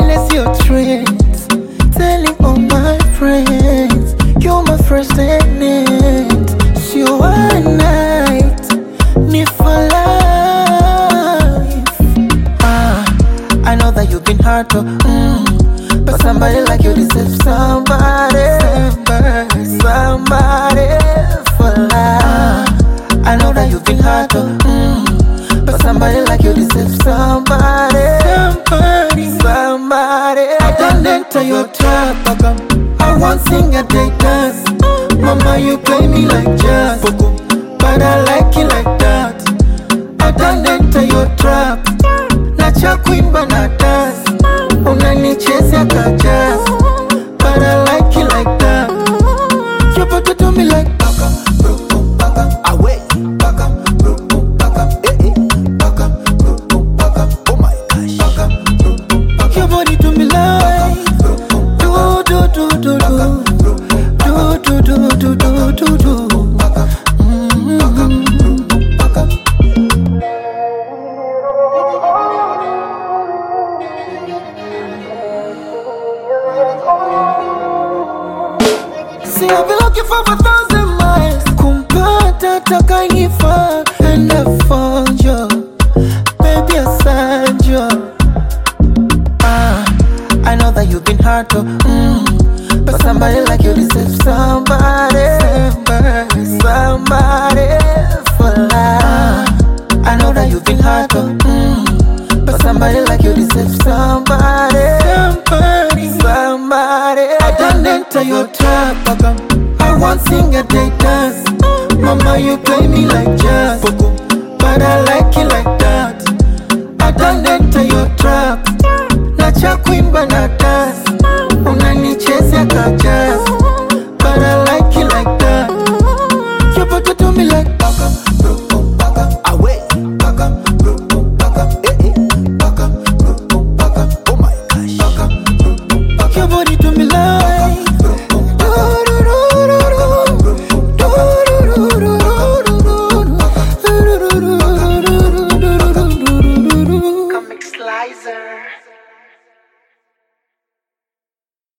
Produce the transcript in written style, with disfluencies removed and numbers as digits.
endless your traits, telling all my friends you're my first and end. So one night, me for life. I know that you've been hard to, but somebody like you deserves somebody for life. I know that you've been hard to, but somebody like you deserves somebody. I don't enter your trap, I won't sing a day dance. Mama, you play me like jazz, but I like it like that. I don't enter your trap, nacha kuimba na dance. Unanichezea ka jazz, but I like it like that. You put it to me like away. Oh my gosh. Your body to me like do do do do do do do do do do do. See, I've been looking for 1,000 miles. Kumpata takanifa, and I found you. Baby, I signed you. I know that you've been hard to, but somebody like you deserves somebody for life. I know that you've been hard to, but somebody like you deserves somebody. I don't enter your trap, I won't sing a day dance. Mama, you play me like jazz, but I like it like that. I don't enter your trap, nacha kuimba na dance. Unanichezea ka jazz, but I like it like that. You put it to me like away. Oh my gosh. Your body to me like Comic Slicer.